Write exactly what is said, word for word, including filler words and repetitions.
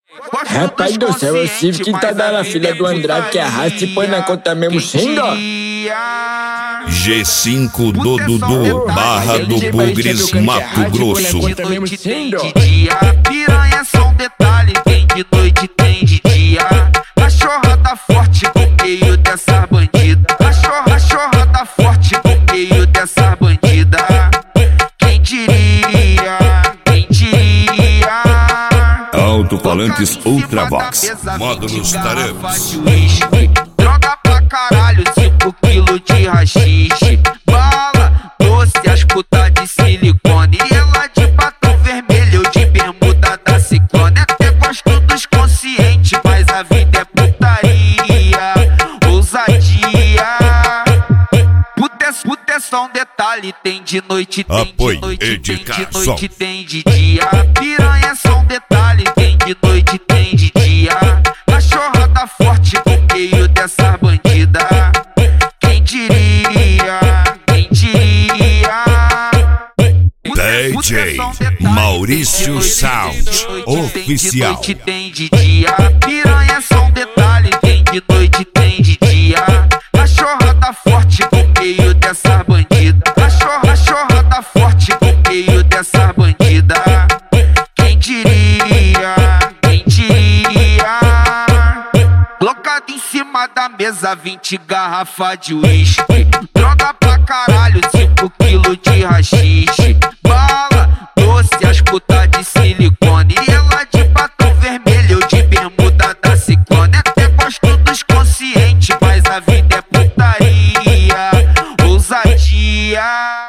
Rapaz do céu, é o Civic que tá dando a filha do Andrade que arrasta e põe na conta mesmo sem dó. G cinco do Dudu, Barra do Bugres, Mato Grosso. Piranha é só um detalhe, tem de noite, tem de dia. Cachorra tá forte no meio dessa bandida. Cachorra, cachorra tá forte no meio dessa bandida. Quem diria, quem diria? Alto-falantes Ultravox, módulos tarefas. Droga pra caralho, cinco quilos de rachixe. Bala, doce, as putas de silicone. E ela de batom vermelho, eu de bermuda da Ciclone. Até gosto dos conscientes, mas a vida é putaria, ousadia. Puta é, puta é só um detalhe, tem de noite, tem Apoio, de noite, tem de edição. noite, tem de dia. Piranha é só um detalhe, tem de noite, tem de dia. Cachorra tá forte no meio dessa bandida. Quem diria, quem diria? D J Maurício Sound Oficial. Tem de noite, tem de dia. Piranha é só um detalhe, tem de noite, tem de dia. Cachorra tá forte no meio dessa bandida. Cachorra, cachorra tá forte no meio dessa bandida. Quem diria, quem diria? Colocado em cima da mesa, vinte garrafas de uísque. Droga pra caralho, cinco quilos de rachixe.